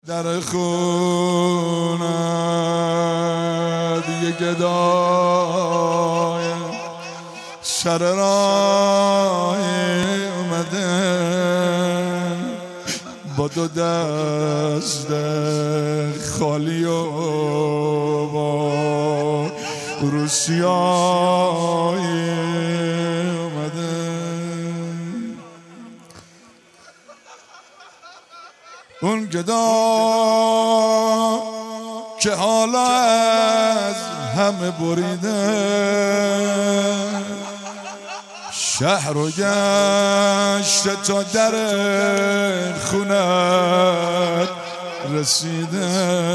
در خونت یه گدای سر راه اومده با دو دست خالی و با روسیای اومده. اون گدا که حالا از همه بریده شهر و گشته تا در خونت رسیده،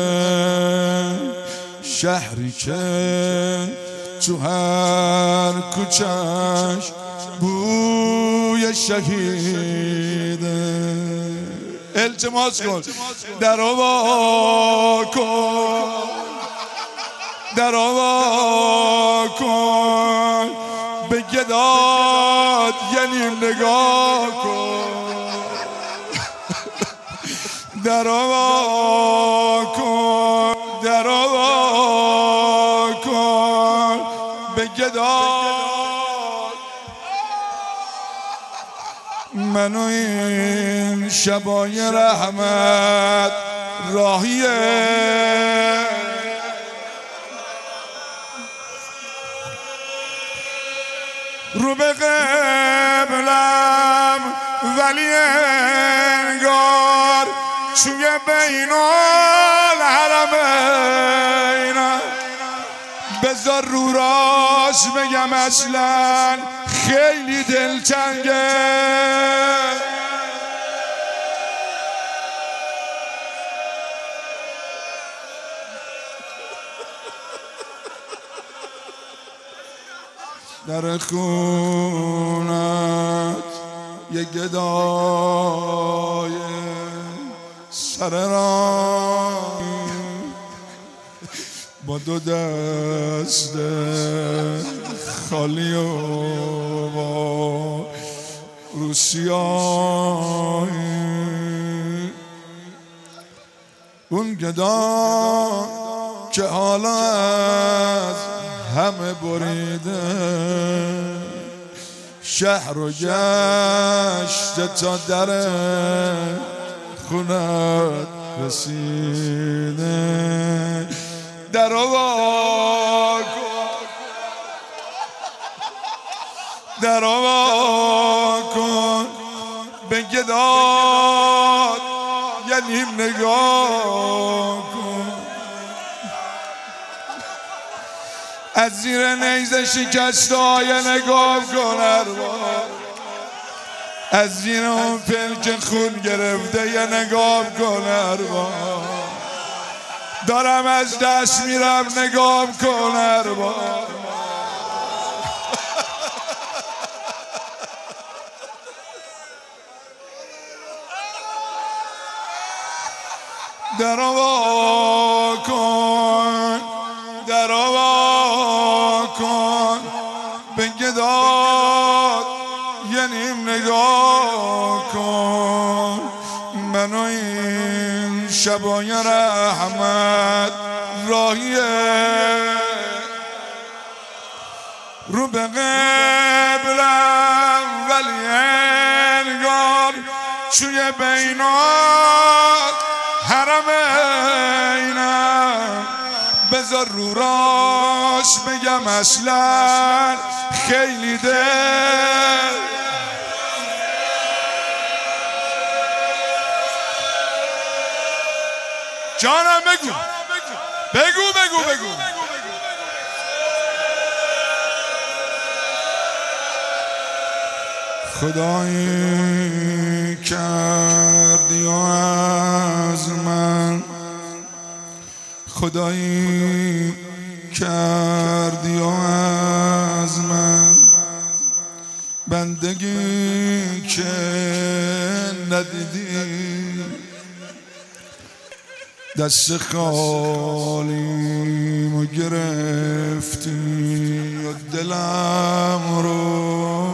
شهری که تو هر کوچش بوی شهیده. التماس کن در وا کن، در وا کن، به گداد یعنی نگاه کن، در وا کن، در وا کن، به گداد. من و این شبای رحمت راهیه رو به قبلم ولی انگار توی بین الحرمین. بذار رو راست بگم اصلا خیلی دلتنگه، در خونت یه گدای سر راه با دو دست خالی و با روسیای. اون گدا که حالا از همه بریده شهر و گشته تا در خونت رسیده، در وا کن، در وا کن، به گداد یعنی نگاه کن. از زیر نیزه شکسته های نگاه کن ارباب، از زیر اون پلک خون گرفته یه نگاه کن ارباب، دارم از دست میرم نگاه کن ارباب. در وا کن، در وا کن، به گداد یعنی نگاه کن. من و این شبای رحمت راهیه رو به قبلم ولی انگار توی بینات حرمینم. بذار رو راست بگم اصلا خیلی دل جانم بگو بگو بگو بگو. خدایی کردی از من، خدایی کردی از من بندگی که ندیدی، دست خالیمو گرفتی و دلم رو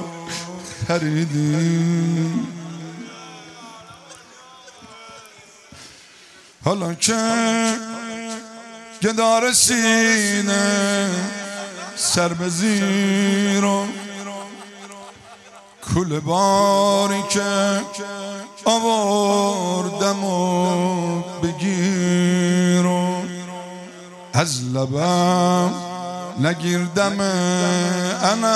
خریدی. حالا که گدار سینه سر به زیر و کل باری که آوردم و بگیر و از لبم نگیردم انا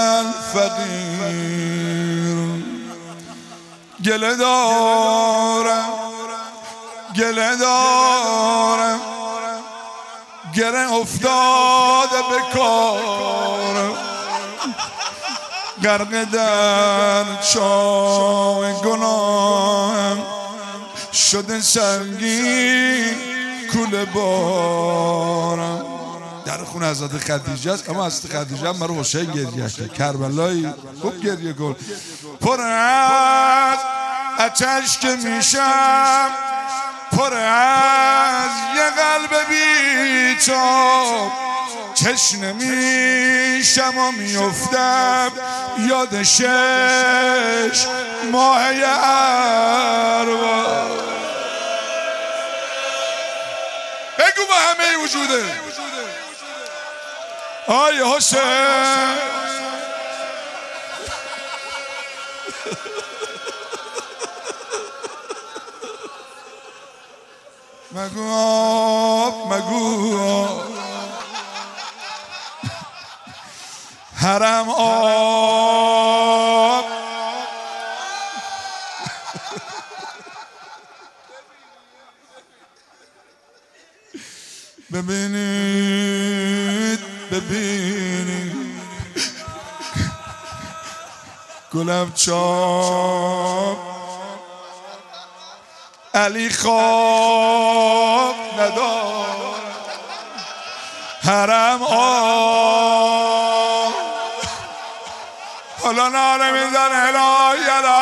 الفقیر. گله دارم گره افتاده به کارم، غرق در چاه گناهم شده سنگین کوله بارم. در خونه حضرت خدیجه است، اما حضرت خدیجه هم برای حسین گریه کرد. کربلایی خوب گریه کن. پر از آتش که میشم، پر از یه قلب بی‌تاب، تشنه میشم و میفتم یاد 6 ماه ارباب. بگو با همه وجوده آی حسین. مگو آب حرم آب. ببینید گلم چاپ علی خواب ندار، حرم آب. حالا ناره میزن الهی